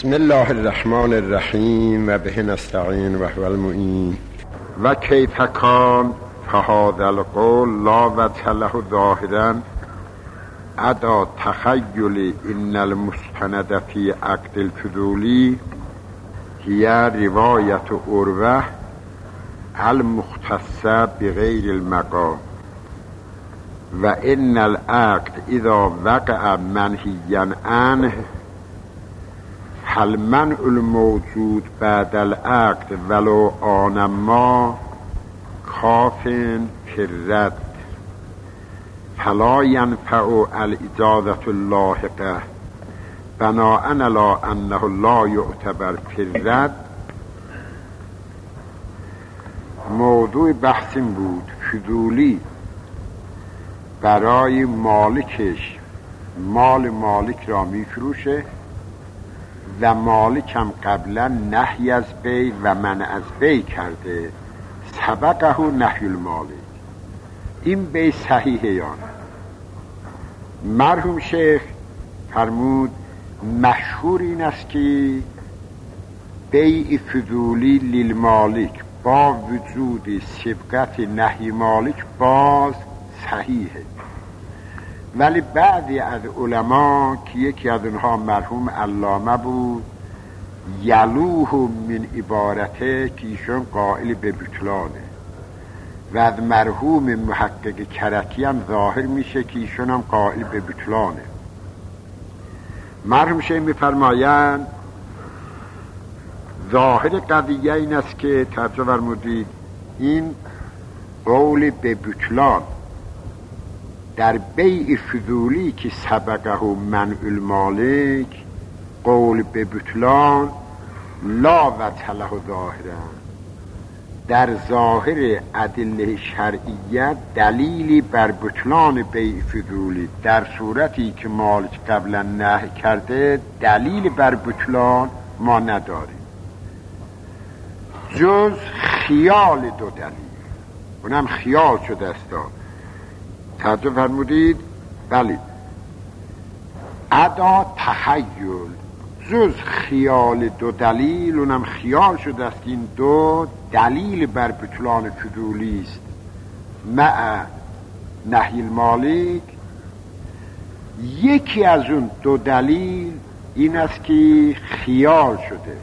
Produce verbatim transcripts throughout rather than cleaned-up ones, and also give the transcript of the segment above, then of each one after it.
بسم الله الرحمن الرحیم و به نستعین و هو المعین. و کیف کان فهذا القول لا وجه له ظاهرا ادا تخیل ان المستند فی عقد الفضولی هی روایت عروه المختصه بغیر المقام و ان العقد اذا وقع منهیا عنه هل منع الموجود بعد العقد ولو آن ما کاف فی الرد فلا ینفع الاجازة اللاحقه بناء علی انه لا یعتبر فی الرد. موضوع بحثیم بود فضولی برای مالکش مال مالک را میفروشه و مالک هم قبلا نهی از بی و منع از بی کرده، سبقه نهی المالک. این بی صحیحه یا نه؟ مرحوم شیخ فرمود مشهور این است که بیع فضولی للمالک با وجود سبقت نهی مالک باز صحیحه، ولی بعضی از علما که یکی از اونها مرحوم علامه بود یلوه من عبارته که ایشون قائل به بطلانه و از مرحوم محقق کرکی هم ظاهر میشه که ایشون هم قائل به بطلانه. مرحوم شیخ میفرمایند ظاهر قضیه این است که توجه فرمودید این قول به بطلان در بیع فضولی که سبقه منع المالک قول به بطلان لا وجه له ظاهرا، در ظاهر ادله شرعیه دلیلی بر بطلان بیع فضولی در صورتی که مالک قبلا نهی کرده دلیل بر بطلان ما نداریم جز خیال دو دلیل، اونم خیال شده است. توجه فرمودید؟ بله. ادا تخیل جز خیال دو دلیل، اونم خیال شده است که این دو دلیل بر بطلان فضولی است مع نهی المالک. یکی از اون دو دلیل این است که خیال شده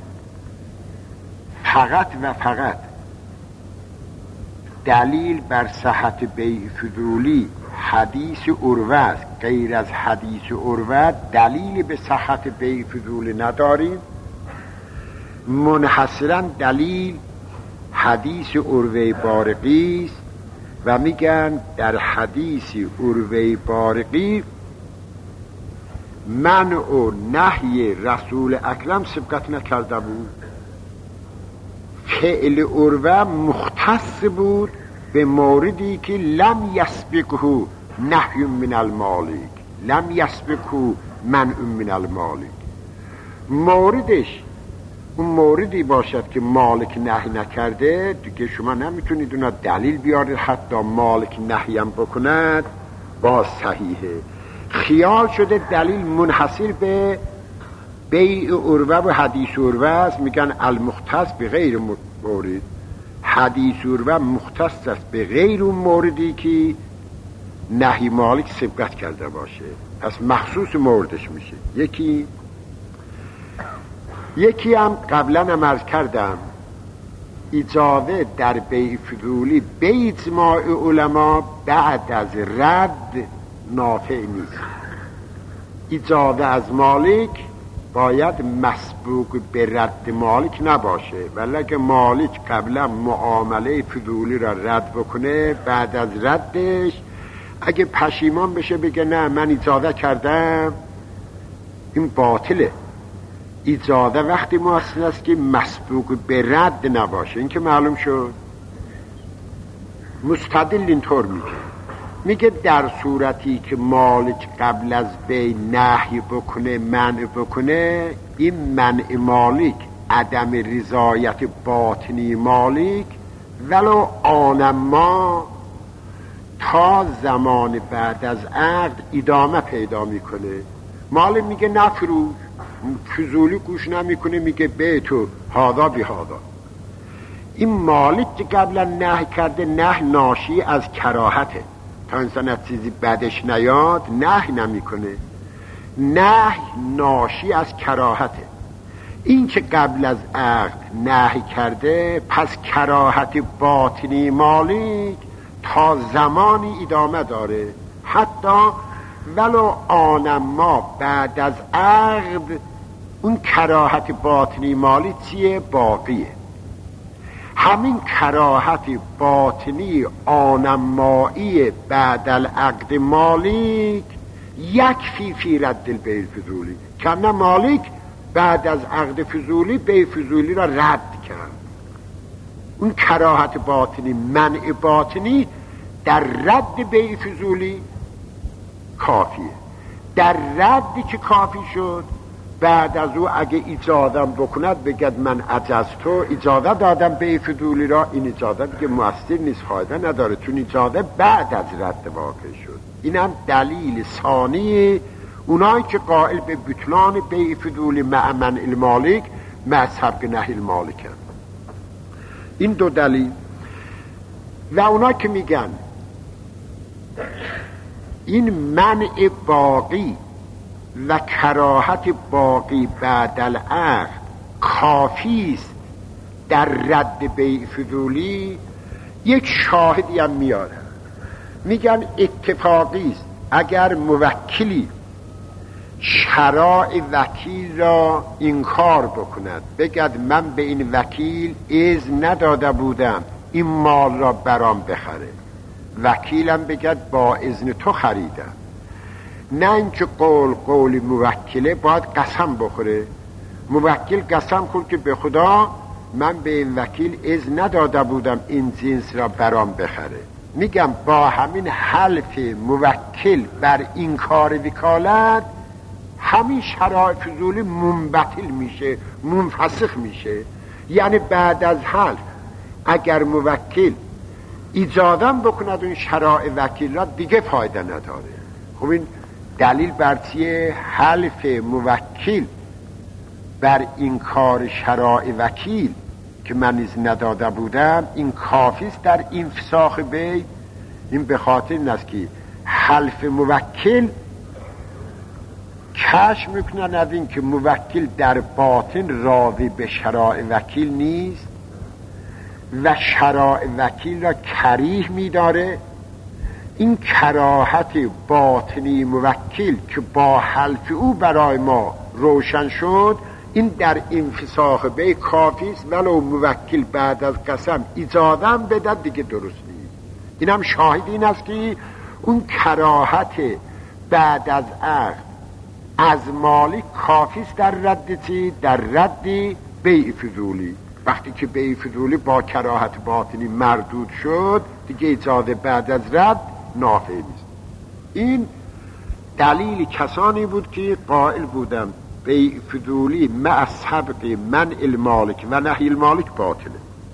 فقط و فقط دلیل بر صحت بیع فضولی حدیث عروه است، غیر از حدیث عروه دلیلی به صحت بیع فضولی نداریم. منحصرا دلیل حدیث عروه بارقی است و میگن در حدیث عروه بارقی منع و نهی رسول اکرم سبقت نکرده بود، فعل عروه مختص بود به موردی که لم یسبقه نهی من المالک، لم یسبقه منع من المالک. موردش اون موردی باشد که مالک نهی نکرده دیگه شما نمیتونید اونا دلیل بیارید حتی مالک نهی هم بکند باز صحیحه. خیال شده دلیل منحصر به بیع عروه و حدیث عروه است، میگن المختص به غیر مورد. حدیث عروه مختص است به غیر اون موردی که نهی مالک سبقت کرده باشه، پس مخصوص موردش میشه. یکی یکی هم قبلا هم عرض کردم اجازه در بیع فضولی به اجماع علما بعد از رد نافع نیست. اجازه از مالک باید مسبوق به رد مالک نباشه، ولی اگه مالک قبلا معامله فضولی را رد بکنه بعد از ردش اگه پشیمان بشه بگه نه من اجازه کردم، این باطله. اجازه وقتی مؤثر است که مسبوق به رد نباشه. این که معلوم شد. مستدل اینطور میگه میگه در صورتی که مالک قبل از بی نهی بکنه منع بکنه، این منع مالک عدم رضایت باطنی مالک ولو آنما تا زمان بعد از عقد ادامه پیدا میکنه. مالک میگه نفروش، فضولی گوش نمیکنه، میگه به تو هادا بی هادا. این مالک که قبلا نهی کرده، نه ناشی از کراهته، تا انسان از چیزی بدش نیاد نهی نمیکنه، نه ناشی از کراهته. این که قبل از عقد نهی کرده، پس کراهت باطنی مالک تا زمانی ادامه داره، حتی ولو آنم ما بعد از عقد اون کراهت باطنی مالی چیه؟ باقیه. همین کراهت باطنی آنمایی بعد العقد مالک یکفی فی رد البیع الفضولی، که نه مالک بعد از عقد فضولی بیع فضولی را رد کرد. اون کراهت باطنی، منع باطنی در رد بیع فضولی کافیه. در ردی که کافی شد، بعد از او اگه اجازم بکند بگد من اجازتو، اجازه دادم بیع فضولی را، این اجازه دیگه مؤثر نیست، فایده نداره، چون اجازه بعد از رد واقع شد. اینم دلیل ثانی اونایی که قائل به بطلان بیع فضولی مع منع المالک مع سبق نهی المالک هست. این دو دلیل. و اونایی که میگن این منع باقی و کراهت باقی بعد العقد کافی است در رد بیع فضولی، یک شاهدی هم میارن، میگن اتفاقی است اگر موکلی شرائع وکیل را انکار بکند، بگد من به این وکیل اذن نداده بودم این مال را برام بخره، وکیلم بگد با اذن تو خریدم. نه اینکه قول قول موکله باید قسم بخوره، موکل قسم خورد که به خدا من به این وکیل اذن نداده بودم این جنس را برام بخره. میگم با همین حلف موکل بر این کار وکالت همین شرائع فضولی منبطل میشه، منفسخ میشه. یعنی بعد از حلف اگر موکل اجازم بکند اون شرائع وکیل را، دیگه فایده نداره. خب این دلیل بر چیه؟ حلف موکل بر این کار شرائع وکیل که من اذن نداده بودم این کافی است در این فساخ بیع. این به خاطر این است که حلف موکل کشف میکنن از این که موکل در باطن راضی به شرائع وکیل نیست و شرائع وکیل را کریه میداره. این کراهت باطنی موکل که با حلف او برای ما روشن شد، این در انفساخ بیع کافی است، ولو موکل بعد از قسم اجازه بده دیگه درست نیست. این هم شاهد این است که اون کراهت بعد از عقد از مالک کافی است در رد چی؟ در رد بیع فضولی. وقتی که بیع فضولی با کراهت باطنی مردود شد، دیگه اجازه بعد از رد نافع نیست. این دلیل کسانی بود که قائل بودن بیع فضولی مع سبق منع المالک و نهی المالک باطله.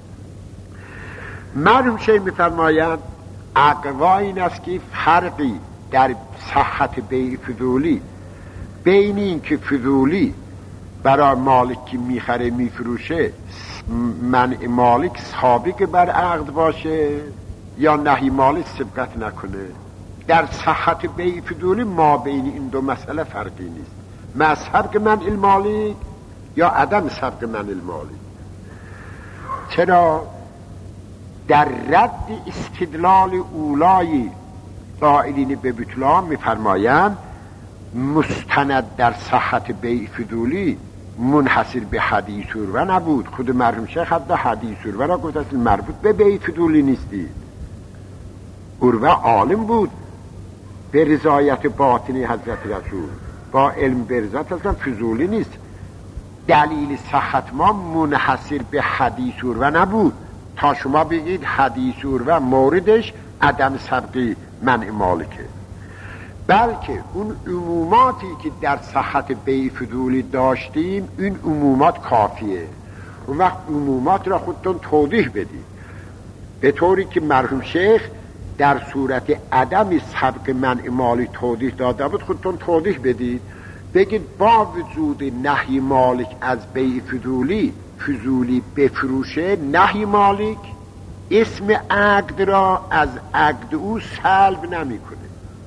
مرحوم شیخ می‌فرمایند اقوا این است که فرقی در صحت بیع فضولی بین این که فضولی برای مالک که میخره میفروشه منع مالک سابق بر عقد باشه یا نهی مالک سبقت نکنه، در صحت بیع فضولی ما بین این دو مسئله فرقی نیست، ما سبق منع المالک یا عدم سبق منع المالک. چرا؟ در رد استدلال اولای قائلین به بطلان میفرمایند مستند در صحت بیع فضولی منحصر به حدیث عروه نبود. خود مرحوم شیخ حتی حدیث عروه را گفت اصلا مربوط به بیع فضولی نیستی. عروه عالم بود به رضایت باطنی حضرت رسول، با علم به رضایت اصلا فضولی نیست. دلیل صحت ما منحصر به حدیث عروه نبود تا شما بگید حدیث عروه موردش عدم سبق منع مالکه، بلکه اون عموماتی که در صحت بیع فضولی داشتیم این عمومات کافیه. اون وقت عمومات را خودتون توضیح بدید به طوری که مرحوم شیخ در صورت عدم سبق منع مالی توضیح داده بود، خودتون توضیح بدید. بگید با وجود نهی مالک از بیع فضولی، فضولی بفروشه، نهی مالک اسم عقد را از عقد او سلب نمی کنه.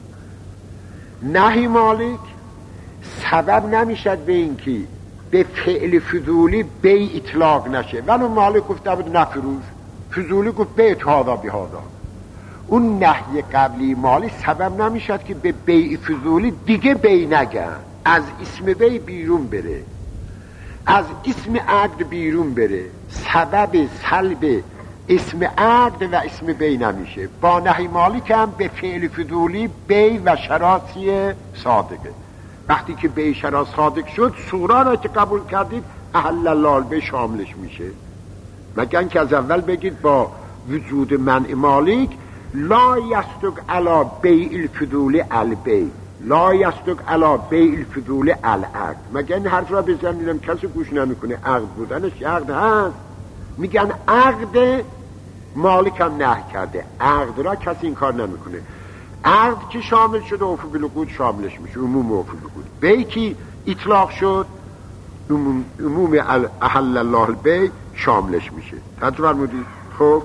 نهی مالک سبب نمیشد به اینکه به فعل فضولی بیع اطلاق نشه، ولو مالک گفته بود نفروش، فضولی گفت بیع هذا بهذا. اون نهی قبلی مالی سبب نمیشد که به بیع فضولی دیگه بیع نگن، از اسم بیع بیرون بره، از اسم عقد بیرون بره، سبب سلب اسم عقد و اسم بیع نمیشه. با نهی مالک هم به فعل فضولی بیع و شراطی صادقه. وقتی که بیع شراط صادق شد، سورا را که قبول کردید احل الله البیع شاملش میشه. مگر که از اول بگید با وجود منع مالک لا یصدق علی بیع الفضول البیع، لا یصدق علی بیع الفضول العقد. مگر این حرف را بزنیدم کسی گوش نمیکنه. عقد بودنش عقد هست، میگن عقد مالک هم نهی کرده، عقد را کسی این کار نمیکنه. عقد که شامل شده اوفو بالعقود شاملش میشه، عموم اوفو بالعقود. بیع که اطلاق شد عموم, عموم احل الله البیع شاملش میشه. توجه فرمودید؟ خب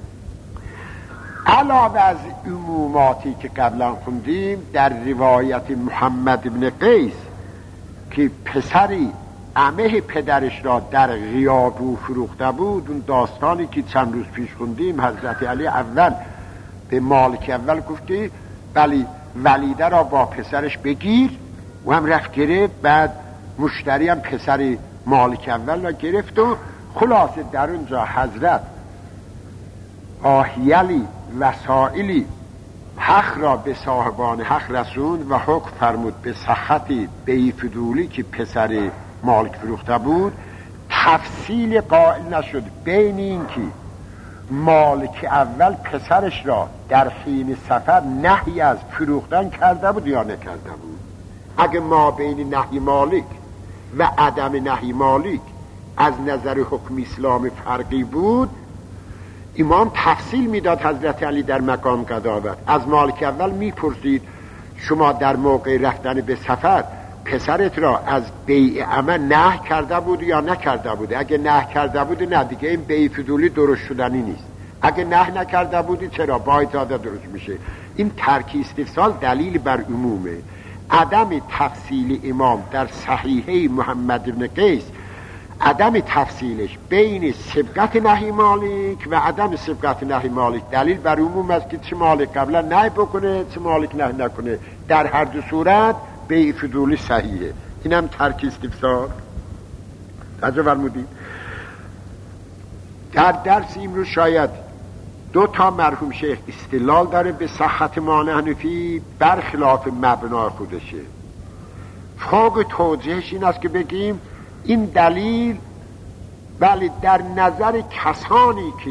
علاوه از عموماتی که قبلا خوندیم، در روایت محمد بن قیس که پسری عمه پدرش را در غیاب او فروخته بود، اون داستانی که چند روز پیش خوندیم، حضرت علی اول به مالک اول گفته بلی ولیده را با پسرش بگیر، و هم رفت گرفت. بعد مشتری هم پسر مالک اول را گرفت و خلاصه در اونجا حضرت آهیلی وسائلی حق را به صاحبان حق رسوند و حکم فرمود به صحت بیع فضولی که پسر مالک فروخته بود. تفصیل قائل نشد بین این که مالک اول پسرش را در حین سفر نهی از فروختن کرده بود یا نکرده بود. اگه ما بین نهی مالک و عدم نهی مالک از نظر حکم اسلام فرقی بود، امام تفصیل میداد حضرت علی در مقام قضاوت. از مالک اول میپرسید شما در موقع رفتن به سفر پسرت را از بیع عمه نهی کرده بود یا نکرده بود؟ اگه نهی کرده بود نه دیگه این بیع فضولی درست شدنی نیست. اگه نهی نکرده بودی چرا؟ با اجازه درست میشه. این ترک استفسال دلیل بر عمومه. عدم تفصیل امام در صحیحه محمد بن قیس، عدم تفصیلش بین سبقت نهی مالک و عدم سبقت نهی مالک دلیل بر عموم است که چه مالک قبلا نهی بکنه چه مالک نهی نکنه، در هر دو صورت بیع فضولی صحیحه. اینم ترک استفسار. توجه فرمودید؟ در درس امروز شاید دو تا مرحوم شیخ استدلال داره به صحت مانع حنفی برخلاف مبنا خودشه. فوق توجیهش این است که بگیم این دلیل ولی در نظر کسانی که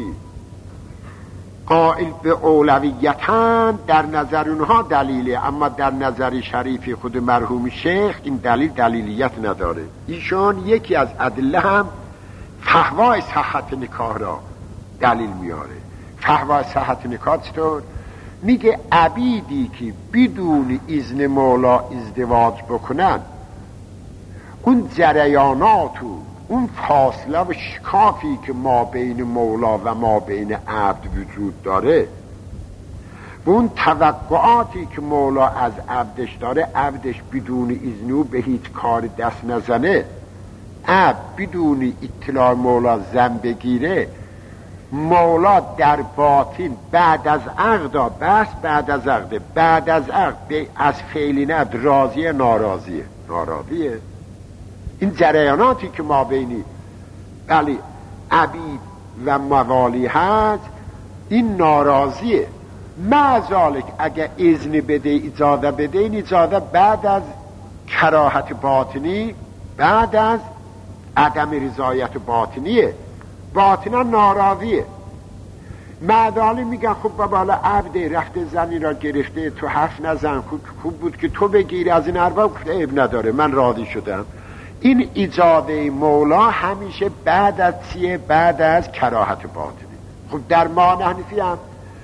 قائل به اولویتن در نظر اونها دلیله، اما در نظر شریف خود مرحوم شیخ این دلیل دلیلیت نداره. ایشون یکی از ادله هم فحوای صحت نکاح را دلیل میاره. فحوای صحت نکاح چطور؟ میگه عبیدی که بدون اذن مولا ازدواج بکنن، اون جریانات و اون فاصله و شکافی که ما بین مولا و ما بین عبد وجود داره و اون توقعاتی که مولا از عبدش داره، عبدش بدون اذن او به هیچ کار دست نزنه، عبد بدون اطلاع مولا زن بگیره، مولا در باطن بعد از عقد، بس بعد از عقد بعد از عقد از فعل ند راضیه ناراضیه ناراضیه. این جریاناتی که ما بینی بلی عبید و موالی هست این ناراضیه. معذالک اگر اذن بده اجازه بده، این اجازه بعد از کراهت باطنی، بعد از عدم رضایت باطنیه، باطنا ناراضیه. معدالی میگن خب بابا عبد رفته زنی را گرفته تو حرف نزن، خوب, خوب بود که تو بگیری از این ارباب، گفته عیب نداره من راضی شدم. این اجازه مولا همیشه بعد از چیه؟ بعد از کراهت باطنی. خب در مانع حنفی هم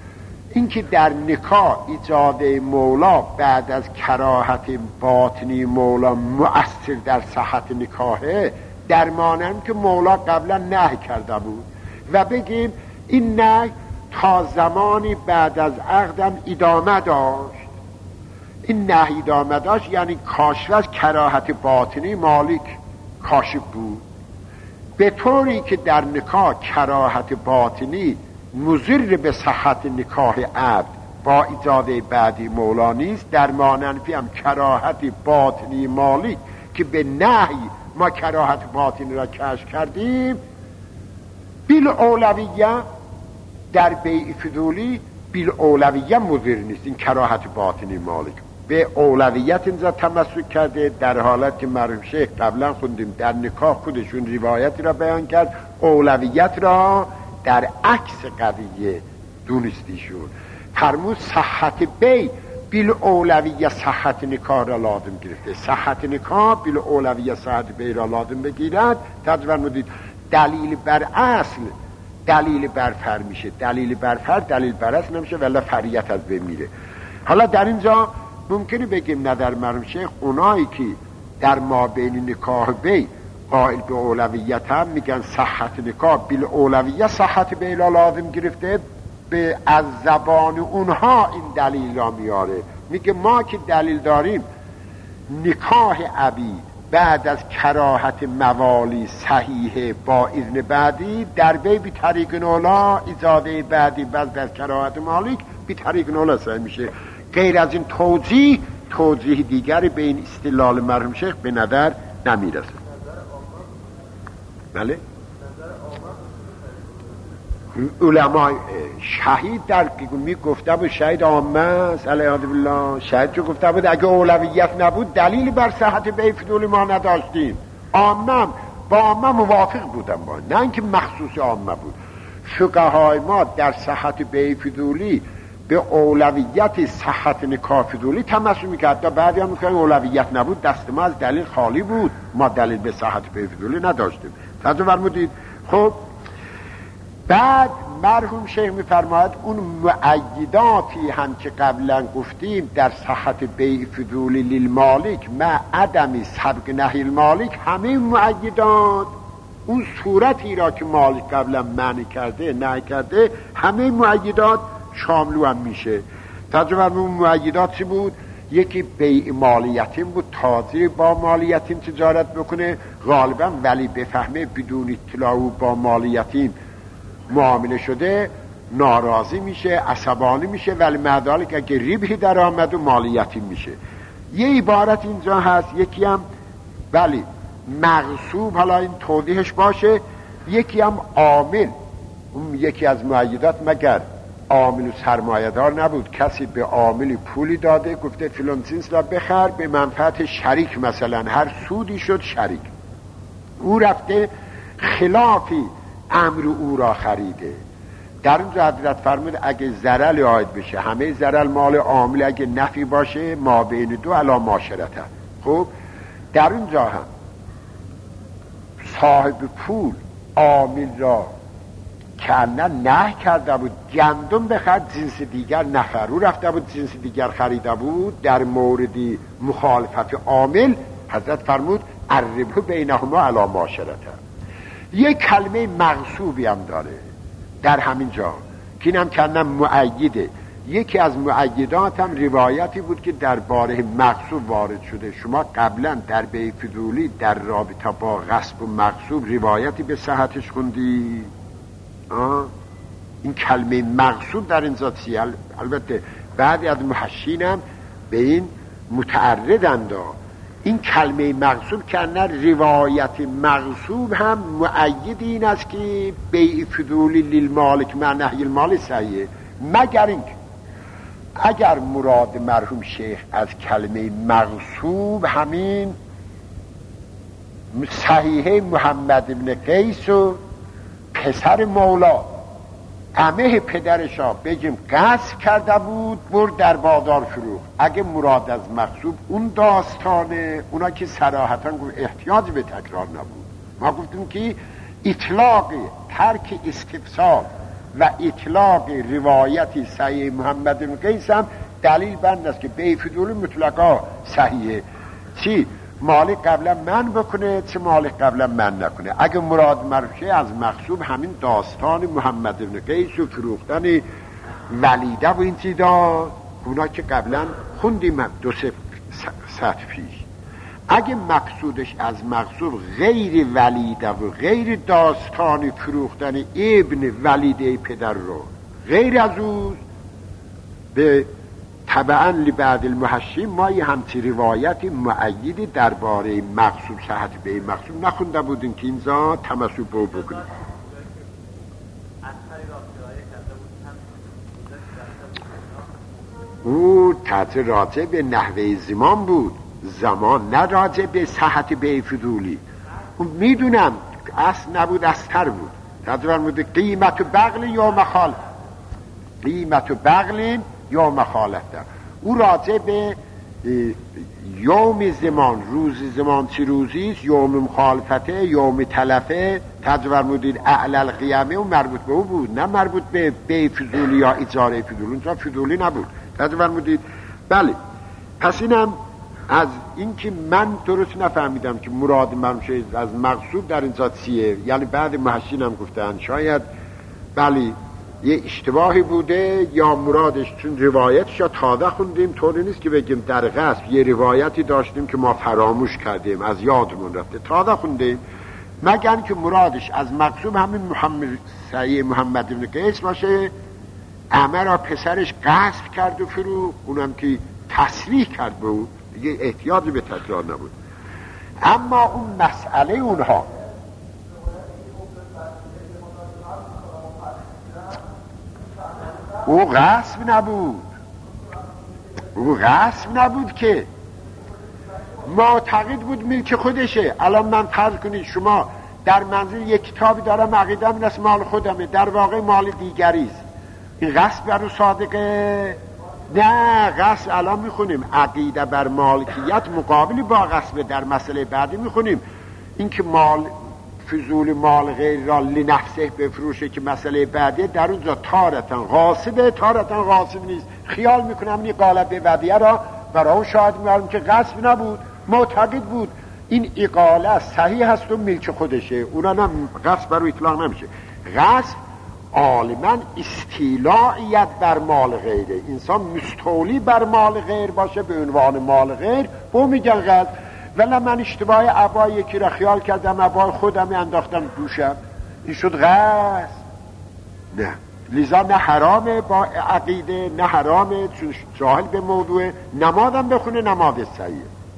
اینکه در نکاح ایجاد مولا بعد از کراهت باطنی مولا مؤثر در صحت نکاحه، در مانند که مولا قبلا نهی کرده بود و بگیم این نهی تا زمانی بعد از عقدم ادامه داشت. این نهی ادامه داشت یعنی کاشف از کراهت باطنی مالک کاشف بود، به طوری که در نکاح کراهت باطنی مضر به صحت نکاح عبد با ایجاد بعدی مولا نیست. در مانفی هم کراهت باطنی مالک که به نهی ما کراهت باطنی را کشف کردیم بالاولویه در بیع فضولی بالاولویه مضر نیست. این کراهت باطنی مالک به اولویت اینجا تمسک کرده، در حالت که مرحوم شیخ قبلا خوندیم در نکاح خودشون روایتی را بیان کرد اولویت را در عکس قضیه دونستیشون. فرمود صحت بی بیل اولویه صحت نکاح را لازم گرفته، صحت نکاح بیل اولویه صحت بی را لازم بگیرد. تجربه مدید دلیل بر اصل دلیل بر فر میشه، دلیل بر فر دلیل بر اصل نمیشه ولی فریت از بین میره. حالا در اینجا ممکنه بگیم نه در مرحوم شیخ اونایی که در ما بین نکاح بی قائل به اولویت هم میگن صحت نکاح بیل اولویه صحت بی را لازم گرفته، به از زبان اونها این دلیل را میاره. میگه ما که دلیل داریم نکاح عبید بعد از کراهت موالی صحیحه با اذن بعدی در بی بی طریق نولا ایجاده بعدی بعد از کراهت مالک بی طریق نولا صحیح میشه. غیر از این توضیح توضیح دیگری به این استدلال مرحوم شیخ به نظر نمیرسه. بله علمای شهید در می گفته بود شهید عامه است علیه بالله، شهید جو گفته بود اگه اولویت نبود دلیلی بر صحت بیع فضولی ما نداشتیم. عامه با عامه موافق بودم با نه اینکه مخصوص عامه بود. فقهای ما در صحت بیع فضولی به اولویت صحت نکاح فضولی تمسک میکرد، تا بعضی هم میگن اولویت نبود دست ما از دلیل خالی بود، ما دلیل به صحت بیع فضولی نداشتیم. توجه فرمودید؟ خب بعد مرحوم شیخ میفرماید اون مؤیداتی هم که قبلا گفتیم در صحت بیع فضولی للمالک مع عدم سبق نهی المالک، همه مؤیدات اون صورتی را که مالک قبلا معنی کرده نهی کرده همه مؤیدات شاملو هم میشه. تجربه اون مؤیدات چی بود؟ یکی بیع مالیتین بود، تاجر با مالیتین تجارت بکنه غالبا ولی بفهمه بدون اطلاع با مالیتین معامله شده ناراضی میشه عصبانی میشه، ولی مدال که اگه ریبی در آمد و مالیتی میشه. یه عبارت اینجا هست یکی هم ولی مغصوب، حالا این توضیحش باشه، یکی هم عامل. اون یکی از مؤیدات مگر عامل و سرمایه‌دار نبود، کسی به عاملی پولی داده گفته فلان جنس را بخر به منفعت شریک، مثلا هر سودی شد شریک، او رفته خلافی امر او را خریده. در اونجا حضرت فرمود اگه ضرر عاید بشه همه ضرر مال عامل، اگه نفی باشه ما بین دو علا معاشرته. خب در اونجا هم صاحب پول عامل را که نه نه کرده بود گندم بخرد جنس دیگر نخر، او رفته بود جنس دیگر خریده بود، در موردی مخالفت عامل حضرت فرمود الربح بینهما علی معاشرته. یک کلمه مغصوبی هم داره در همین جا که اینم کردن مؤیده. یکی از مؤیدات هم روایتی بود که در باره مغصوب وارد شده. شما قبلا در بیع فضولی در رابطه با غصب و مغصوب روایتی به صحتش خوندی؟ آه؟ این کلمه مغصوب در این ذات چیه؟ البته بعضی از محشین هم به این متعرضند. این کلمه مغصوب که نه روایت مغصوب هم مؤید این است که بیع فضولی للمالک مع نهی المال صحیحه، مگر اینکه اگر مراد مرحوم شیخ از کلمه مغصوب همین صحیحه محمد ابن قیس و پسر مولا همه پدرشا بگیم قصد کرده بود برد در بازار فروخ، اگه مراد از مغصوب اون داستانه، اونا که صراحتا گفت احتیاج به تکرار نبود. ما گفتیم که اطلاق ترک استفسار و اطلاق روایتی صحیح محمد بن قیس هم دلیل بند است که بی فضولی مطلقا صحیحه. چی؟ مالک قبلا من بکنه، چه مالک قبلا من نکنه. اگه مراد مرشه از مقصود همین داستان محمد بن قیس و فروختن ولیده و این چیزا، اونا که قبلا خوندیم دو سه سطح پیش. اگه مقصودش از مقصود غیر ولیده و غیر داستان فروختن ابن ولیده پدر رو، غیر از او، به طبعا لبعض المحشین ما یه همچی روایت معیدی درباره مقصود صحت به مقصود نخونده بودیم که اینجا تمسک به بکنیم. او تحت راجع به نحوه زمان بود، زمان نه راجع به صحت به فضولی. اون میدونم اصل نبود، استر بود. تدور بوده قیمت و بغل یا مخال، قیمت و بغل یا مخالف در او راجع به یوم زمان، روز زمان چه روزیست، یوم مخالفته، یوم تلفه، تدور بودید اعلال قیامه و مربوط به او بود، نه مربوط به به فضولی یا اجاره فضولی. اونجا فضولی نبود. تدور بودید. بله، پس اینم از این که من درست نفهمیدم که مراد مرمشه از مقصود در اینجا چیه. یعنی بعد محشین هم گفتن شاید بله یه اشتباهی بوده، یا مرادش چون روایتش یا تازه خوندیم، طوری نیست که بگیم در غصب یه روایتی داشتیم که ما فراموش کردیم از یادمون رفته، تازه خوندیم. مگر که مرادش از مقصود همین محمد صحیح محمد بن قیس باشه، عمه را پسرش غصب کرد و فرو، اونم که تصریح کرد به او، دیگه احتیاجی به تکرار نبود. اما اون مسئله اونها او غصب نبود، او غصب نبود که معتقد بود ملک خودشه. الان من فرض کنید شما در منزل یک کتابی دارم عقیدم این است مال خودمه، در واقع مال دیگریست، این غصب برو صادقه؟ نه، غصب الان میخونیم عقیده بر مالکیت مقابلی با غصب در مسئله بعدی میخونیم. این که مال فضول مال غیر را لنفسه بفروشه که مسئله بعدی، در اونجا تارتن غاصبه تارتن غاصب نیست. خیال میکنم این قالب ودیه را برای اون شاهد میارم که غصب نبود، معتقد بود این اقاله صحیح هست و ملک خودشه، اونا نه غصب برای اطلاق نمیشه. غصب عالما استیلاییت بر مال غیره، انسان مستولی بر مال غیر باشه به عنوان مال غیر، بو میگن غصب. ولی من اشتباه عبای یکی را خیال کردم عبای خودم انداختم دوشم، این شد غصب. نه، لذا نه حرامه با عقیده، نه حرامه چون جاهل به موضوع، نمادم بخونه نماد صحیحه.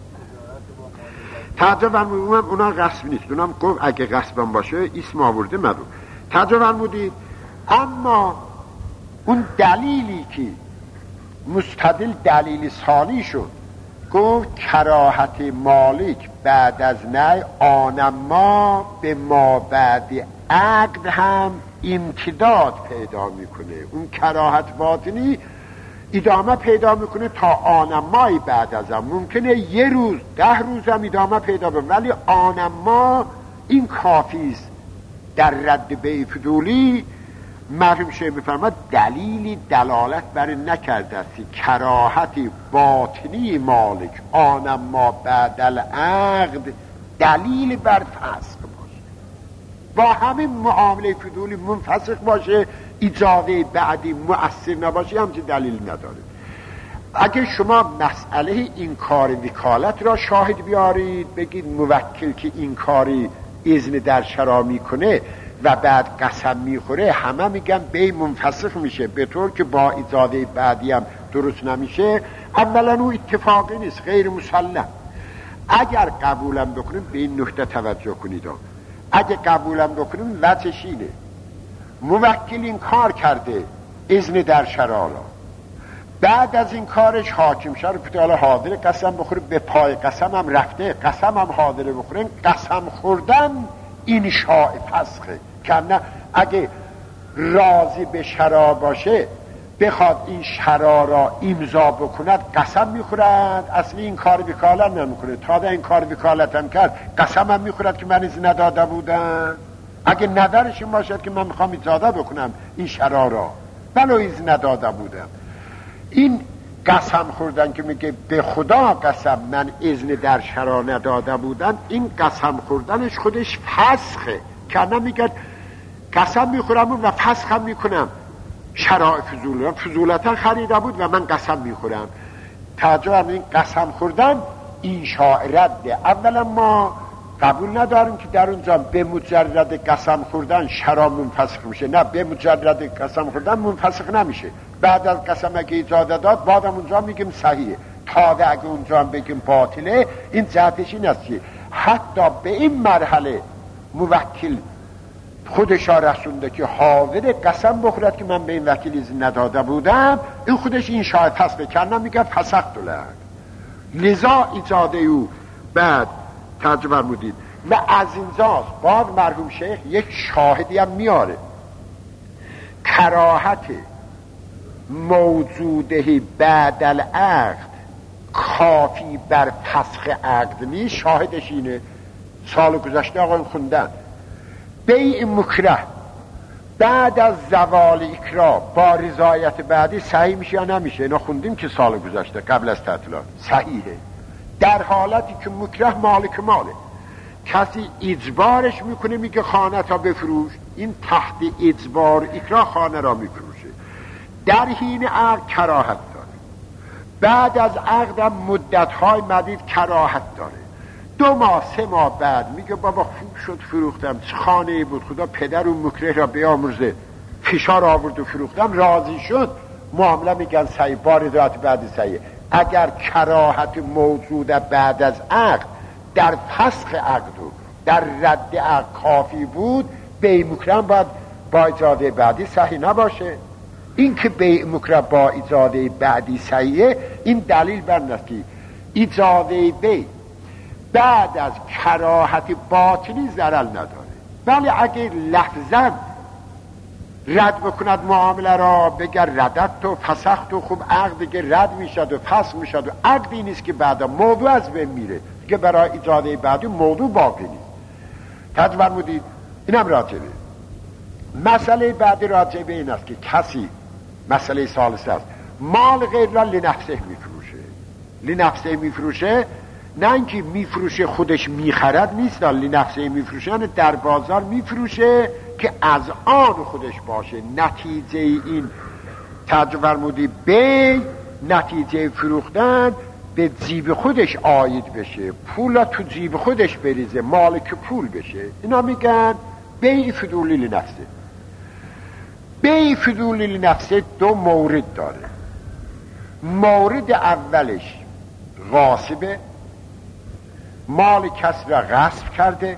تعجب فرمودم اونا غصب نیست، اونم گفت اگه غصبم باشه اسم آورده مدو. تعجب فرمودید. اما اون دلیلی که مستدل دلیل ثانی شد، گفت کراهت مالک بعد از نهی آنما به ما بعد عقد هم امتداد پیدا میکنه. اون کراهت باطنی ادامه پیدا میکنه تا آنمای بعد از هم، ممکنه یه روز ده روز هم ادامه پیدا کنه، ولی آنما این کافیست در رد بیع فضولی. مرحوم شیخ میفرماد دلیلی دلالت بر نکرده است کراهت باطنی مالک آنما بعد العقد دلیل بر فسق باشه، با همین معامله فضولی منفسخ باشه، اجازه بعدی مؤثر نباشه، همچین دلیل نداره. اگه شما مسئله این کار وکالت را شاهد بیارید، بگید موکل که این کاری اذن در شرا میکنه و بعد قسم میخوره، همه میگن بی منفسخ میشه، به طور که با اجازه بعدی هم درست نمیشه. اولا او اتفاقی نیست، غیر مسلم. اگر قبولم بکنیم به این نکته توجه کنید، اگه قبولم بکنیم وجهش اینه موکل این کار کرده اذن در شرا را، بعد از این کارش حاکم شد پتاله حاضر قسم بخوره، به پای قسم هم رفته، قسم هم حاضر بخوره، قسم خوردن این شاء فسخه. که نه اگه راضی به شرا باشه بخواد این شرا را امضا بکند قسم میخورد، اصلی این کار وکالت نمیکنه، تا ده این کار وکالت هم کرد قسم هم میخورد که من از نداده بودم. اگه نظرش این باشد که من میخوام ایجاده بکنم این شرا را ولو ایز نداده بودم، این قسم خوردن که میگه به خدا قسم من اذن در شرا نداده بودم، این قسم خوردنش خودش فسخه که نمیگه قسم میخورم و فسخم میکنم شرا فضول فضولتا خریده بود و من قسم میخورم. تعجب این قسم خوردن این رده. اولا ما قبول نداریم که در اونجا به مجرد قسم خوردن شرا منفسخ میشه، نه به مجرد قسم خوردن منفسخ نمیشه. بعد از قسم اگه اجازه داد بعدم اونجا میگیم صحیحه، تازه اگه اونجا بگیم باطله. این جهتش این است که حتی به این مرحله موکل خودش ها رسونده که حاضر قسم بخورد که من به این وکیل اذن نداده بودم، این خودش این شاهد فسخ کردن میگه فسخت لك، لذا اجازه او. بعد توجه فرمودید و از اینجاست بعد مرحوم شیخ یک شاهدی هم میاره، کراهت موجوده بعد العقد کافی بر فسخ عقد نیست. شاهدش اینه، سال گذشته آقایون خوندن بیع مکره بعد از زوال اکراه با رضایت بعدی صحیح میشه یا نمیشه؟ اینا خوندیم که سال گذشته قبل از تعطیلات صحیحه، در حالتی که مکره مالک ماله. کسی اجبارش میکنه میگه خانه تا بفروش، این تحت اجبار اکراه خانه را میفروشه. در حین عقد کراهت داره، بعد از عقد مدت‌های مدید کراهت داره. دو ماه سه ماه بعد میگه بابا خوب شد فروختم، چه خانه بود، خدا پدر اون مکره را بیامرزه، فشار آورد و فروختم، راضی شد، معامله میگن صحیح، با رضایت بعدی صحیح. اگر کراهت موجود بعد از عقد در فسخ عقد و در رد عقد کافی بود، بیع مکره باید با اجازه بعدی صحیح نباشه. این که بیع مکره با اجازه بعدی صحیحه، این دلیل بر است که اجازه بیع بعد از کراهت باطنی ضرر نداره. ولی اگه لفظاً رد بکند معامله را، بگر ردت و فسخت و خوب عقد دیگه رد میشد و فسخ میشد و عقدی نیست که بعدا موضوع از بین میره که برای اجازه بعدی موضوع باقی نیست. توجه فرمودید؟ اینم راجبه. مسئله بعدی راجبه این است که کسی مسئله ثالثه است، مال غیر را لنفسه میفروشه. لنفسه میفروشه نه اینکه میفروشه خودش میخرد نیست، لنفسه میفروشه یعنی در بازار میفروشه که از آن خودش باشه. نتیجه این توجه فرمودی بی نتیجه فروختن به جیب خودش عاید بشه، پولا تو جیب خودش بریزه، مالک پول بشه. اینا میگن بی فضولی لنفسه. بی فضولی لنفسه دو مورد داره. مورد اولش غاصبه، مال کس را غصب کرده،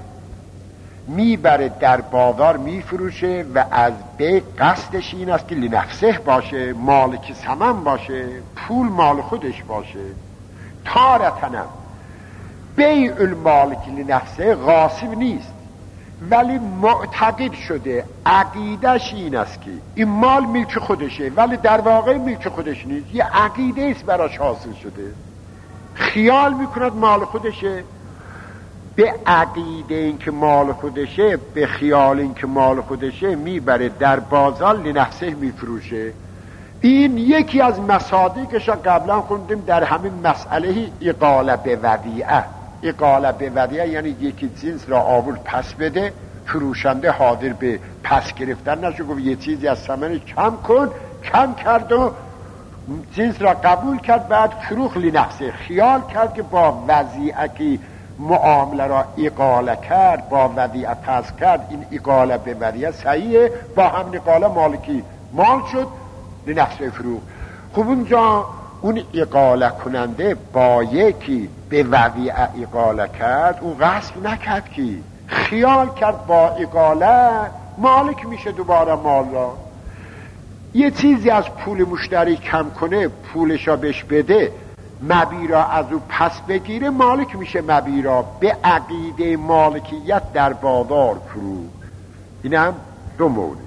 میبره در بازار میفروشه و از بی قصدش این است که لنفسه باشه، مالک ثمن باشه، پول مال خودش باشه. تارتنم بیع المالک لنفسه غاصب نیست، ولی معتقد شده، عقیدش این است که این مال ملک خودشه، ولی در واقع ملک خودش نیست، یه عقیده است براش حاصل شده، خیال میکند مال خودشه. به عقیده این که مال خودشه، به خیال این که مال خودشه میبره در بازار لنفسه میفروشه. این یکی از مصادیقش قبلا خوندیم در همین مسئله اقاله به ودیعه. اقاله به ودیعه یعنی یکی جنس را آورد پس بده، فروشنده حاضر به پس گرفتن نشد، گفت یه چیزی از ثمن کم کن، کم کرد و جنس را قبول کرد، بعد فروخت لنفسه. خیال کرد که با وضیعه که معامله را اقاله کرد، با ودیعه پس کرد، این اقاله به ودیعه صحیحه، با هم اقاله مالکی مال شد، لنفسه فروخت. خب اونجا اون اقاله کننده با یکی به ودیعه اقاله کرد، اون غصب نکرد که خیال کرد با اقاله مالک میشه دوباره مال را. یه چیزی از پول مشتری کم کنه، پولش را بهش بده، مبیع را از او پس بگیره، مالک میشه مبیع را. به عقیده مالکیت در بازار فروخت. این هم دو مورد.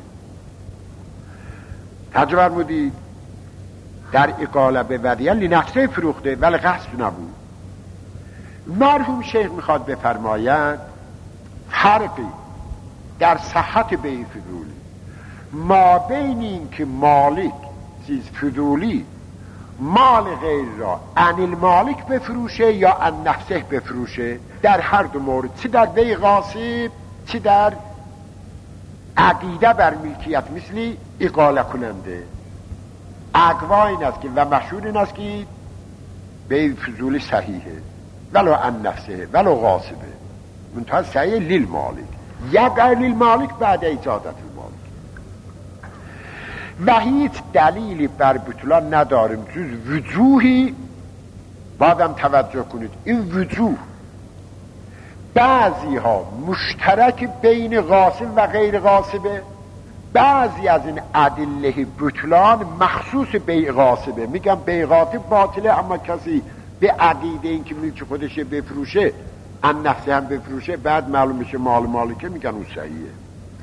توجه فرمودید؟ در اقاله به ودیعه لنفسه فروخته ولی غصب نبود. مرحوم شیخ میخواد بفرماید فرقی در صحت بیع فضولی. ما بین این که مالک چیز فضولی مال غیر را عن المالک بفروشه یا عن نفسه بفروشه، در هر دو مورد، چه در بیع غاصب چه در عقیده بر ملکیت مثلی اقاله کننده، اقوا این است که و مشهور این است که بیع فضولی صحیحه ولو عن نفسه ولو غاصبه، منتها صحیح لیل مالک یا غیر لیل مالک بعد اجازت المالک. و هیچ دلیلی بر بطلان نداریم جز وجوهی. بعدم توجه کنید این وجوه بعضی ها مشترک بین غاصب و غیر غاصبه، بعضی از این ادله بطلان مخصوص بیع غاصبه. میگم بیع غاصب باطله، اما کسی به عقیده این که ملک خودش بفروشه ان نفسه هم بفروشه بعد معلوم میشه مال مالکه، میگن اون صحیحه.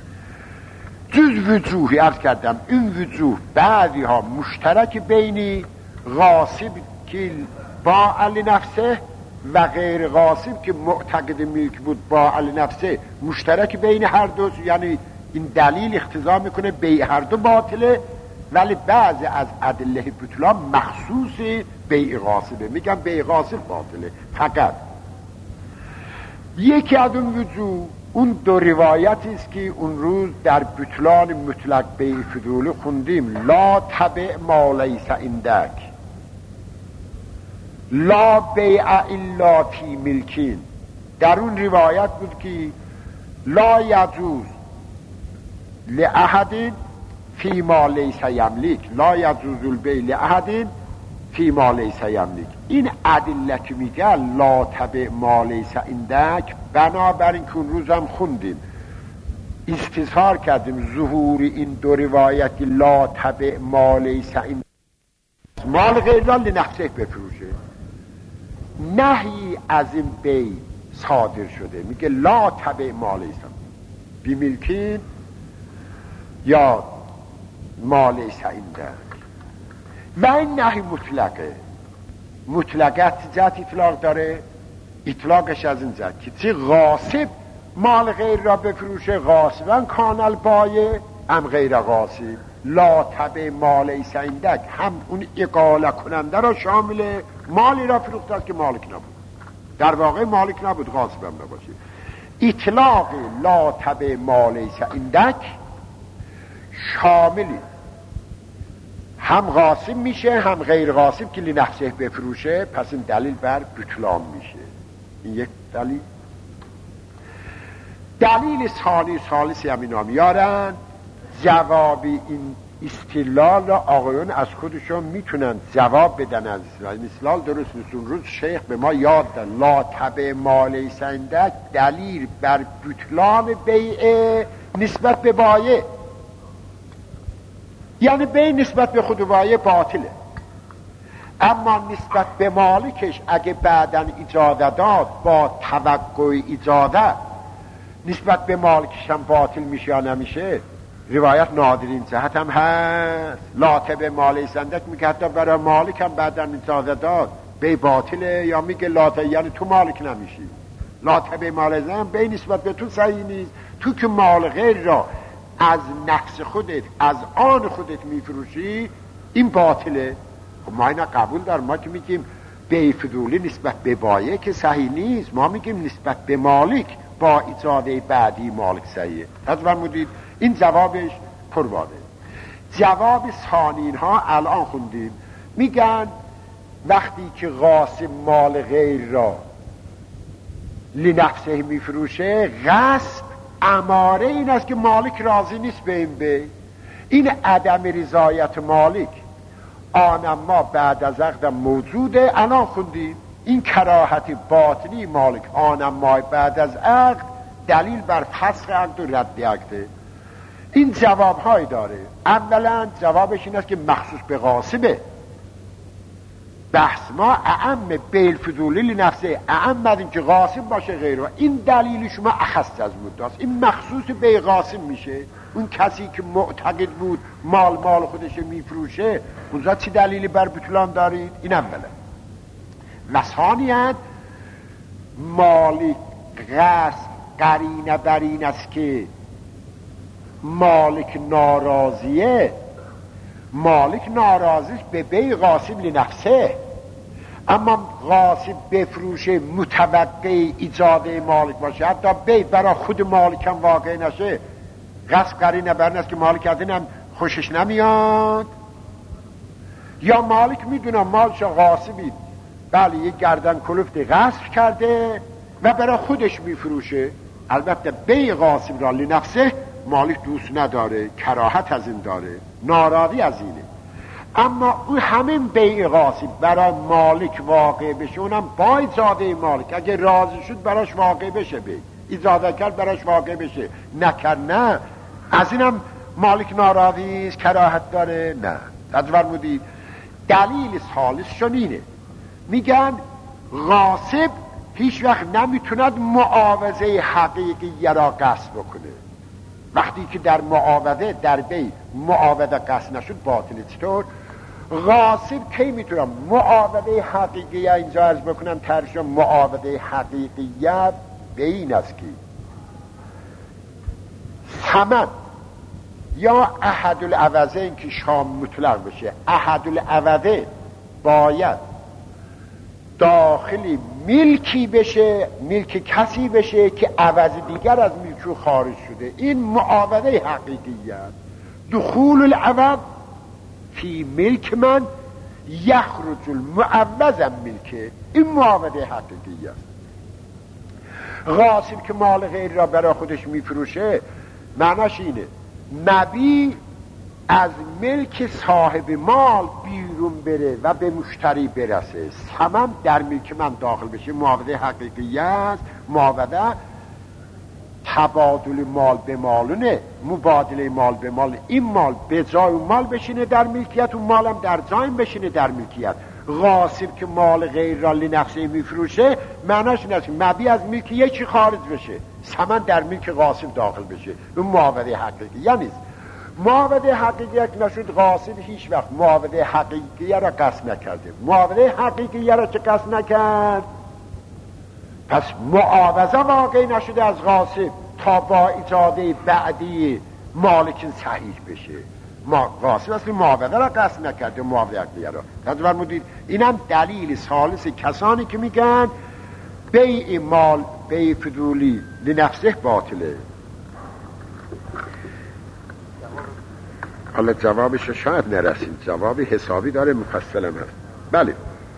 جز وجوهی عرض کردم این وجوه بعضی ها مشترک بین غاصب که با علی نفسه و غیر غاصب که معتقد ملک بود با علی نفسه، مشترک بین هر دو، یعنی این دلیل اقتضا میکنه بیع هر دو باطله، ولی بعضی از ادله بطلان مخصوص بیع غاصبه، میگم بیع غاصب باطله. فقط یکی از اون وجوه اون دو روایتی است که اون روز در بطلان مطلق بیع فضولی خوندیم، لا تبع ما لیس عندک لا بیع الا فی ملکین. در اون روایت بود که لا یجوز لأحد فی ما لیس یملک، لا یجوز البیع لأحد فی ما لیس یملک. این ادله که میگه لا تبع ما لیس عندک، بنابراین که اون روز هم خوندیم استظهار کردیم ظهور این دو روایت لا تبع ما لیس عندک، مال غیر را لنفسه بفروشه، نهی از این بیع صادر شده. میگه لا تبع ما لیس بی ملکین یا ما لیس عندک. و این نهی مطلقه، مطلقت جهت اطلاق داره، اطلاقش از این جهت که چه غاصب مال غیر را بفروشه، غاصبا کان البایع ام غیر غاصب، لا تبع ما لیس عندک هم اون اقاله کننده را شامل مالی را فروخته که مالک نبود، در واقع مالک نبود، غاصب هم نباشه. اطلاق لا تبع ما لیس عندک شاملی هم غاصب میشه هم غیر غاصب که لنفسه بفروشه، پس این دلیل بر بطلان میشه. این یک دلیل. دلیل ثانی ثالثی هم اینا میارن، جواب این استدلال را آقایون از خودشون میتونن جواب بدن. از این استدلال درست نیست. اون روز شیخ به ما یاد داد لا تبع ما لیس عندک دلیل بر بطلان بیع نسبت به بایع، یعنی بیع نسبت به خود بایع باطله، اما نسبت به مالکش اگه بعداً اجازه داد با توقع اجازه نسبت به مالکش هم باطل میشه یا نمیشه. روایت نادرین جهت هم هست، لا تبع ما لیس عندک میگه حتی برای مالک هم بعداً اجازه داد بیع باطله، یا میگه لا تبع یعنی تو مالک نمیشی، لا تبع ما لیس عندک بیع نسبت به تو صحیح نیست، تو که مال غیر را از نفس خودت از آن خودت میفروشی این باطله. خب ما اینا قبول دارم، ما که میگیم بیع فضولی نسبت به بایع که صحیح نیست، ما میگیم نسبت به مالک با اجازه بعدی مالک صحیحه. پس فرمودید این جوابش پرواده. جواب ثانین ها الان خوندیم، میگن وقتی که غاصب مال غیر را لنفسه میفروشه، غصب اماره این است که مالک راضی نیست به این بیع، این عدم رضایت مالک آن اما بعد از عقد موجوده. الان خوندیم این کراهت باطنی مالک آن اما بعد از عقد دلیل بر فسخ عقد و رد عقده. این جواب های داره. اولا جوابش این است که مخصوص به غاصبه، بحث ما اعم بیع فضولی لنفسه، اعم از این که غاصب باشه غیره. این دلیل شما اخص از مدت، این مخصوص بیع غاصب میشه. اون کسی که معتقد بود مال مال خودش میفروشه، اونجا چی دلیلی بر بطلان دارید؟ این اولا. و ثانیاً مالک غصب قرینه بر این است که مالک ناراضیه، مالک ناراضیش به بی غاصب لنفسه، اما غاصب بفروشه متوقع ایجاده مالک باشه، حتی بی برای خود مالک هم واقع نشه، غصب قرینه برن است که مالک از اینم خوشش نمیاد، یا مالک میدونه مالش غاصبی بله یک گردن کلفت غصب کرده و برای خودش میفروشه. البته بی غاصب را لنفسه مالک دوست نداره، کراهت از این داره، ناراضی از اینه. اما اون همین بیع غاصب برای مالک واقع بشه، اونم با ایجاده مالک، اگه راضی شد براش واقع بشه، بیع ایجاده کرد براش واقع بشه، نکرد نه، از اینم مالک ناراضی است، کراهت داره، نه. تصور مودید دلیل ثالث شنینه، میگن غاصب هیچ وقت نمیتوند معاوضه حقیقی را قصد بکنه. وقتی که در معاوضه در بی معاوضه قصد نشد باطله. چطور؟ غاصب کی میتونم معاوضه حقیقی اینجا عرض بکنم ترجمه معاوضه حقیقیت به این است که ثمن یا احد العوضه، این که شام مطلق بشه، احد العوضه باید داخلی ملکی بشه، ملک کسی بشه که عوض دیگر از ملکو خارج شده. این معاوضه حقیقیت. دخول العوض فی ملک من یخرج المعوض ملکه، این معاوضه حقیقیت. غاصب که مال غیر را برای خودش میفروشه معناش اینه نبی از ملک صاحب مال بیرون بره و به مشتری برسه، ثمن در ملک من داخل بشه، معاوضه حقیقی است. معاوضه تبادل مال به مالونه، مبادله مال به مال، این مال به جای اون مال بشینه در ملکیت، اون مالم در جای بشینه در ملکیت. غاصب که مال غیر را لنفسه میفروشه معناش اینه که مبی از ملک یکی خارج بشه، ثمن در ملک غاصب داخل بشه، اون معاوضه حقیقی نیست. معاوضه حقیقی که نشد غاصب هیچ وقت معاوضه حقیقی را قصد نکرده. معاوضه حقیقی را چه قصد نکرد؟ پس معاوضه واقع نشده از غاصب تا با ایجاده بعدی مالک صحیح بشه. ما غاصب اصلی معاوضه را قصد نکرده، معاوضه حقیقی را. تصور مودید اینم دلیل ثالث کسانی که میگن بیع مال بیع فضولی لنفسه باطله. حالا جوابش شاید نرسید، جوابی حسابی داره، مفصلم هست. بله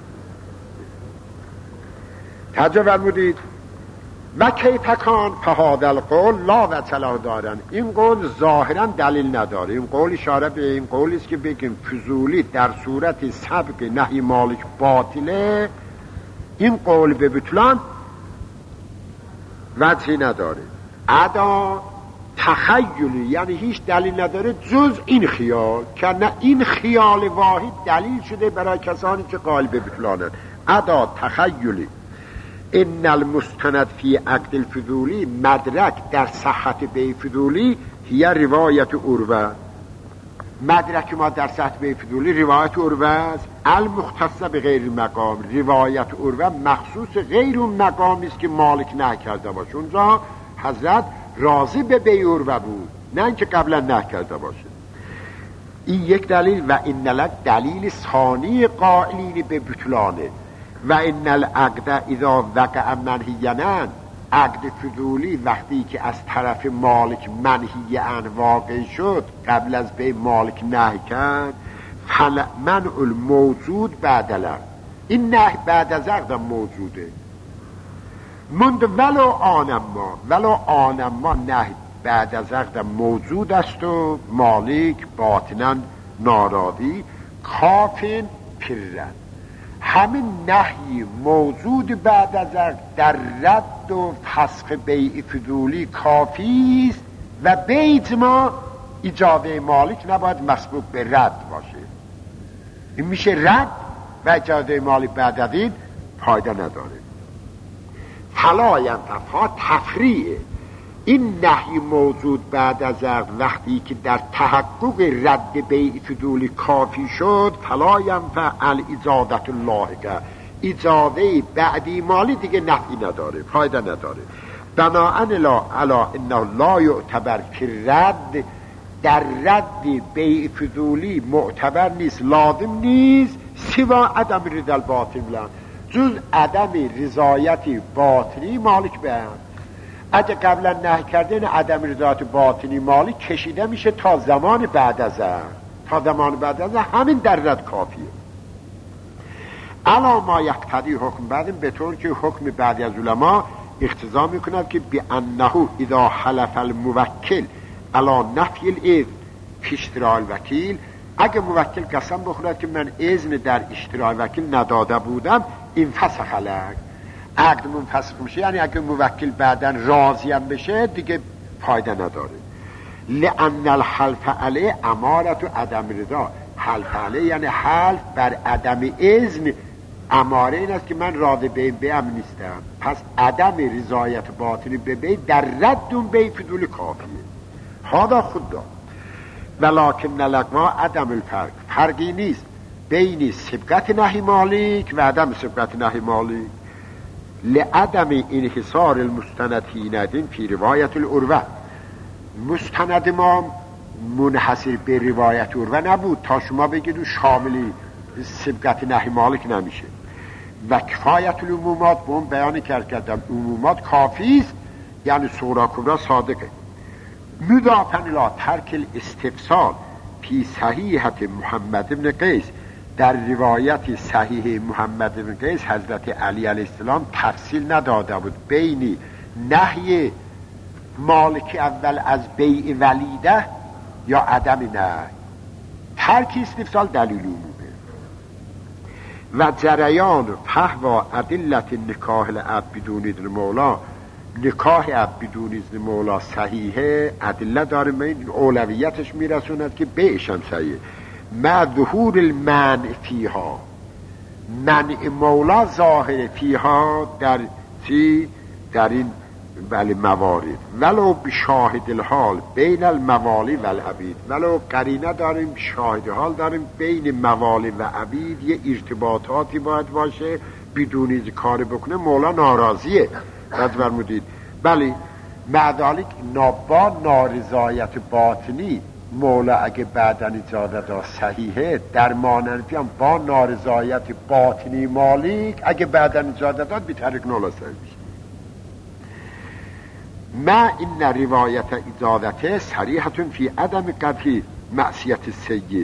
توجه فرمودید. و کیفکان فهاد القول لا وجه دارن، این قول ظاهرا دلیل نداره. این قول اشاره به این قولی است که بگیم فضولی در صورت سبق نهی مالک باطله، این قول به بطلان وجهی نداره. ادا تخیلی یعنی هیچ دلیل نداره جز این خیال، که نه این خیال واحد دلیل شده برای کسانی که قائل به بطلانند. ادا تخیلی ان المستند فی عقد الفضولی مدرک در صحت بیع فضولی هی روایت عروه. مدرک ما در صحت بیع فضولی روایت عروه است، المختص به غیر مقام. روایت عروه مخصوص غیر اون مقامی است که مالک نکرده باشه. اونجا حضرت راضی به بیع عروه بود، نه اینکه قبلا نکرده باشه. این یک دلیل. و ان لک دلیل ثانی قائلین به بطلانه. و ان العقد اذا وقع منهیاً، عقد فضولی وقتی که از طرف مالک منهیاً واقع شد، قبل از بیع مالک نهی کرد، فمنع الموجود بعد العقد، این نهی بعد از عقد موجوده. مند ولو آنما، ولو آنما نهی بعد از عقد موجود است و مالک باطناً ناراضی، کافین پرن. همین نهی موجود بعد از عقد در رد و فسخ بیع فضولی کافی است و به اجماع ایجاده مالک نباید مسبوق به رد باشه. این میشه رد و ایجاده مالک بعد از این فایده نداره. فلا ینتفع تفریعه. این نهی موجود بعد از عقد وقتی که در تحقق رد بیع فضولی کافی شد، فلا ینفع الایجادة اللاحقه، ایجاده بعدی مالی دیگه نفعی نداره، فایده نداره. بناءن لا علا انه لا یعتبر که رد در رد بیع فضولی معتبر نیست، لازم نیست سوا عدم رضا الباطن بلند، جز عدم رضایت باطنی مالک به هم. اگه قبلا نهی کردن عدم رضایت باطنی مالک کشیده میشه تا زمان بعد از هم. تا زمان بعد از هم همین در رد کافیه. علا ما یقتضی حکم بعدم به طور که حکم بعدی از علما اقتضا میکند که بانه اذا حلف الموکل علا نفی الاذن فی اشتراء الوکیل، اگه موکل قسم بخورد که من اذن در اشتراء وکیل نداده بودم، این فسخ لک، عقد منفسخ میشه. یعنی اگه موکل بعداً راضی هم بشه دیگه فایده نداره. لأن الحلف علیه امارت و عدم رضا، حلف علیه یعنی حلف بر عدم اذن اماره این است که من راضی به این بیعم نیستم، پس عدم رضایت باطنی به بیع در رد اون بیع فضول کافیه. هذا خود دار ولکن لقوا عدم الفرق، فرقی نیست بین سبقت نهی مالک و عدم سبقت نهی مالک. لعدم انحصار المستند حینئذ فی روایت العروه، مستند ما منحصر به روایت عروه نبود تا شما بگید شاملی سبقت نهی مالک نمیشه. و کفایت العمومات به اون بیان کرد کردم عمومات کافی است، یعنی صغرا کبرا صادقه. مضافاً الی ترک الاستفسار فی صحیحة محمد بن قیس، در روایت صحیح محمد بن قیس حضرت علی علیه السلام تفصیل نداده بود بین نهی مالک اول از بیع ولیده یا عدم نهی. ترک استفسار دلیل عمومه. و جریان فحوا ادلت نکاح العبد بدون اذن مولا، نکاح عبد بدون اذن مولا صحیحه، ادله داره، این اولویتش میرسوند که بیعش هم صحیحه. مع ظهور المنع فیها، منع مولا ظاهر فیها در چی؟ در این بله موارد، ولو بشاهد الحال بین الموالی و العبید، ولو قرینه داریم شاهد حال داریم بین موالی و عبید یه ارتباطاتی باید باشه، بدون این کار بکنه مولا ناراضیه. از فرمودید بله معدالک نابا نارضایت باطنی مولا اگه بعدن اجازه دا صحیحه، در مانند هم با نارضایت باطنی مالک اگه بعدن اجازه داد بی ترک نولا صحیح میشه. ما این روایت اجازته صریحتون فی عدم قطعی معصیت سید،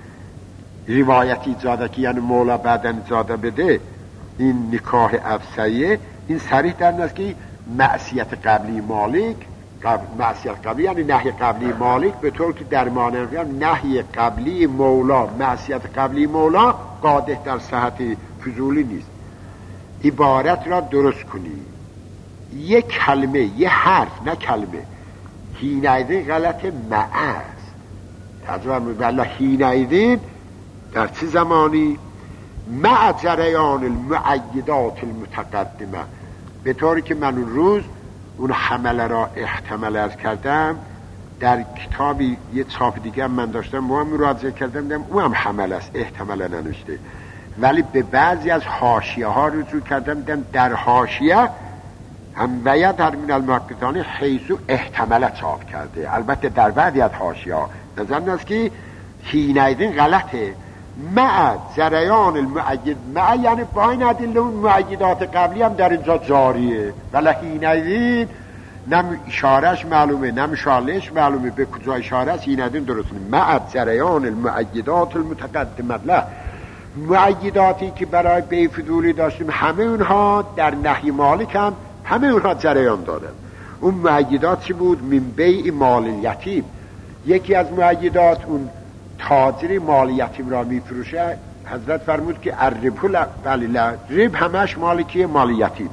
روایت اجازه که یعنی مولا بعدن اجازه بده این نکاح افسیه، این صریح در نست که معصیت قبلی مالک، قبل معصیت قبلی یعنی نهی قبلی مالک، به طور که در مانند نهی قبلی مولا معصیت قبلی مولا قادح در صحت فضولی نیست. عبارت را درست کنی، یک کلمه یه حرف نه کلمه، حینئذ غلط معاست تجربه میبالا. حینئذ در چه زمانی؟ مع جریان المعیدات المتقدمه، به طوری که من اون روز اون حمله را احتمال ارز کردم در کتابی یه چاپ دیگه من داشتم مهم رو ذکر کردم دیدم اون هم حمله است احتمال ننوشته، ولی به بعضی از حاشیه ها رجوع کردم دیدم در حاشیه هم باید در من المحققان حیثو احتمال چاپ کرده. البته در بعضی از حاشیه ها نظر است که حینئذ غلطه. مع جریان المعید، مع یعنی با این ادله اون معیدات قبلی هم در اینجا جاریه، ولی حینئذ نم اشارهش معلومه نم شالش معلومه، به کجا اشاره است حینئذ درست نیست. مع جریان المعیدات المتقدمه له، معیداتی که برای بیع فضولی داشتیم همه اونها در نهی مالک هم همه اونها جریان دارن. اون معیدات چی بود؟ من بیع مال یتیم، یکی از معیدات اون تاجری مال یتیم را میفروشه، حضرت فرمود که الربح بله رب همش مالکی مال یتیمه.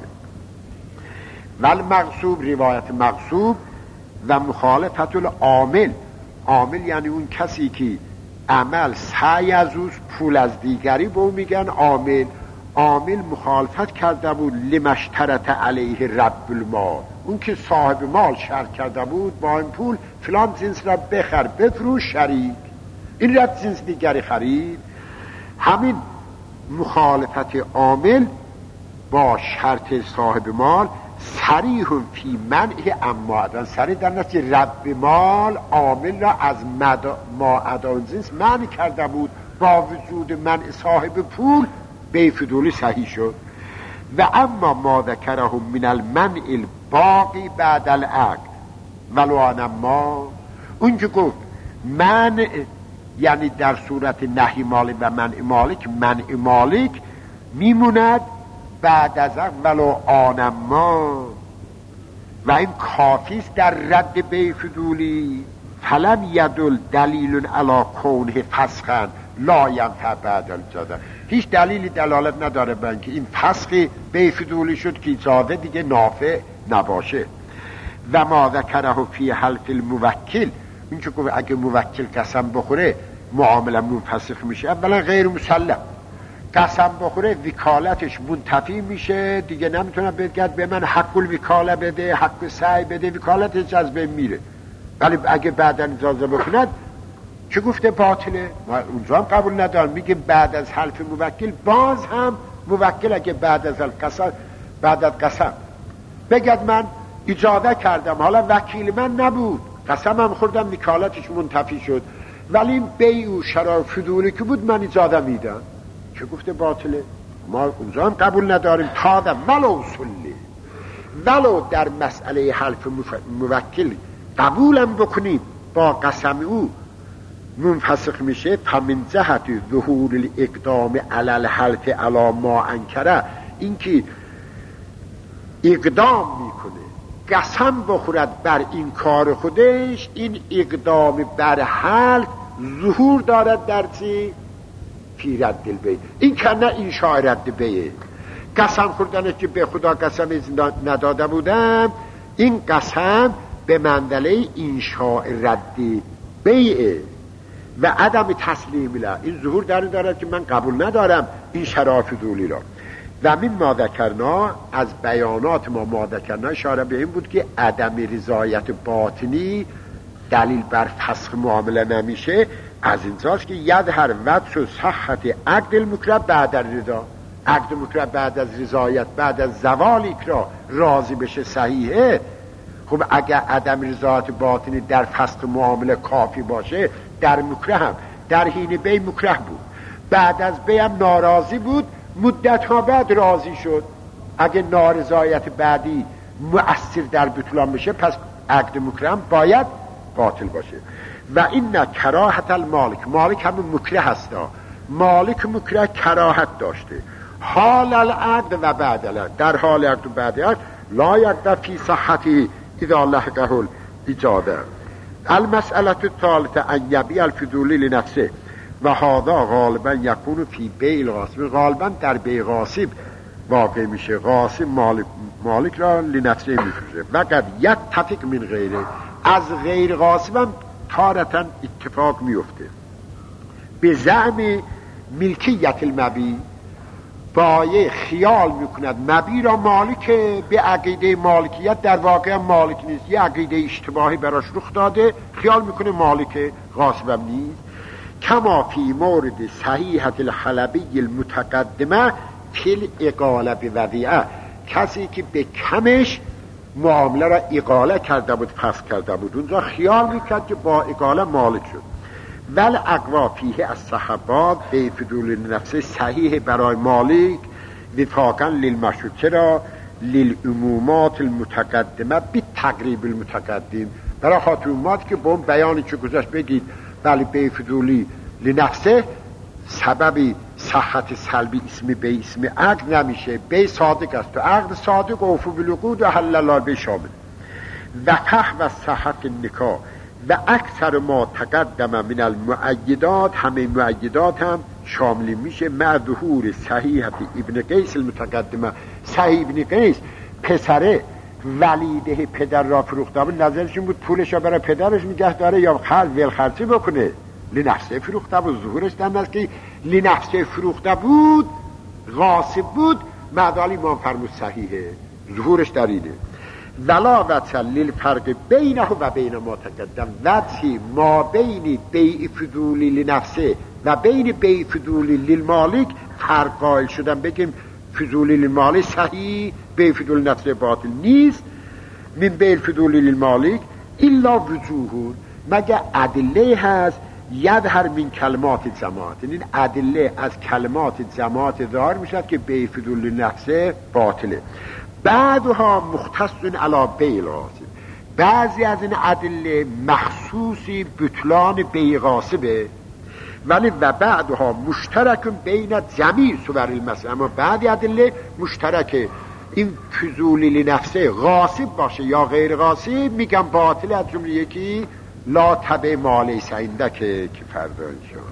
ول مغصوب روایت مغصوب و مخالفت العامل، عامل یعنی اون کسی که عمل سعی از اوز پول از دیگری به اون میگن عامل. عامل مخالفت کرده بود لمشترط علیه رب المال، اون که صاحب مال شرط کرده بود با این پول فلان جنس را بخر بفروش شریک، این رد جنس دیگری خرید. همین مخالفت عامل با شرط صاحب مال صریح فی منع اما ادان، صریح در نتیجه رب مال عامل را از ما ادان جنس منع کرده بود، با وجود منع صاحب پول بی فضولی صحیح شد. و اما ما ذکره من المنع الباقی بعد العقد ولو ان ما، اون که گفت منع یعنی در صورت نهی مالک و منع مالک، منع مالک میموند بعد از عقد ولو آن ما، و این کافی است در رد بی فضولی. فلم یدل دلیل علی کونه فسخا لا ینفع بعد الجزا، هیچ دلیلی دلالت نداره بر اینکه این فسخ بی فضولی شد که اجازه دیگه نافع نباشه. و ما ذکره فی حلف الموکل، این که گفت اگه موکل قسم بخوره معامله منفسخ میشه، اولا غیر مسلم، قسم بخوره وکالتش منتفی میشه دیگه، نمیتونه بگه به من حق الوکاله بده، حق سعی بده، وکالتش از بین میره. ولی اگه بعدا اجازه بکند چه گفته باطله، ما اونجا هم قبول ندارم. میگه بعد از حلف موکل، باز هم موکل اگه بعد از قسم بعد از قسم بگد من اجازه کردم، حالا وکیل من نبود، قسمم خوردم، وکالتش منتفی شد، ولی این بیع و شرار فضولی که بود من اجازه میدم، چه گفته باطله؟ ما اونجا هم قبول نداریم. تا در ولو سلی، ولو در مسئله حلف موکل قبولم بکنیم با قسم او منفسخ میشه، فمن جهت ظهور الاقدام علی الحلف علی ما انکره، اینکه اقدام میکنه قسم بخورد بر این کار خودش، این اقدام بر حلف ظهور دارد در چی؟ فی رد البیع، این که نه این شاعر رد بیعه، قسم خوردنه که به خدا قسم نداده بودم، این قسم به منزله انشاء رد بیعه و عدم تسلیم له، این ظهور در دارد که من قبول ندارم این شرار فضولی را. و من ما ذکرنا، از بیانات ما ما ذکرنا اشاره به این بود که عدم رضایت باطنی دلیل بر فسخ معامله نمیشه. از اینجاست که ید هر وجه و صحت عقد المکره بعد رضا، عقد مکره بعد از رضایت، بعد از زوال اکراه راضی بشه صحیحه. خب اگر عدم رضایت باطنی در فسخ معامله کافی باشه، در مکره هم در حین بی مکره بود، بعد از بی هم ناراضی بود، مدت ها بعد راضی شد، اگه نارضایت بعدی مؤثر در بطلان بشه پس عقد مکره هم باید باطل باشه. و این نه کراهت المالک، مالک همون مکره هستا، مالک مکره کراهت داشته حال العقد و بعد العقد، در حال عقد و بعد عقد لا یقدر فی صحتی اذا لحقه الاجازه. المسئله الثالثه ان یبیع الفضولی لنفسه و هذا غالبا یکون فی بیع الغاصب، غالبا در بیع غاصب واقع میشه، غاصب مالک, مالک را لنفسه میفروشه. و قد یتفق من غیره، از غیر غاصب هم تارتا اتفاق میفته. به زعم ملکیت المبیع، بایع خیال میکند مبیع را مالک، به عقیده مالکیت در واقع مالک نیست، یه عقیده اشتباهی براش رخ داده، خیال میکنه مالک، غاصبم نیست. کما فی مورد صحیحت الحلبی المتقدمه فی الاقاله بوضیعه، کسی که به کمش معامله را اقاله کرده بود، فسخ کرده بود، اونجا خیال میکرد که با اقاله مالک شد. ول اقوا فیه از صحبات به فضول نفسه صحیح برای مالک وفاقا للمشروط، چرا للعمومات المتقدمه بی تقریب المتقدم، برای خاطر عمومات که با اون بیانی که گذاشت بگید ولی به فضولی لنفسه سببی صحت سلبی اسم به اسم عقد نمیشه، به صادق است و عقد صادق و اوفو بالعقود و حلال به شامل. و که و صحت نکاح و اکثر ما تقدم من المؤیدات، همه مؤیدات هم شامل میشه مع ظهور صحیحت ابن قیس المتقدمه. صحیح ابن قیس پسره ولیده پدر را فروخته بود، نظرشون بود پولش را برای پدرش نگه داره یا خرج ول خرچی بکنه، لنفسه فروخته بود، ظهورش در است که لنفسه فروخته بود، غاصب بود، معدالی ما فرمود صحیحه، ظهورش در اینه. ولا وجه للفرق بینه و بین ما تقدم، وجه ما بین بیع فضولی لنفسه و بین بیع فضولی للمالک فرق قائل شدن، بگیم فضولی للمالک صحیح، بی فضول نفس باطل نیست. من بیل فضولی للمالک الا وجوه، مگه ادله هست یظهر من کلمات جماعت، این ادله از کلمات جماعت ظاهر میشد که بی فضول نفس باطله. بعدها مختص علی بیل غاصب، بعضی از این ادله مخصوصی بطلان بی غاصبه، ولی و بعدها مشترک بین جمیع صور المسئله، اما بعضی ادله مشترکه، این فضولی لنفسه غاصب باشه یا غیر غاصب میگم باطل. از جمله یکی لا تبع ما لیس عندک که فردا انشاءالله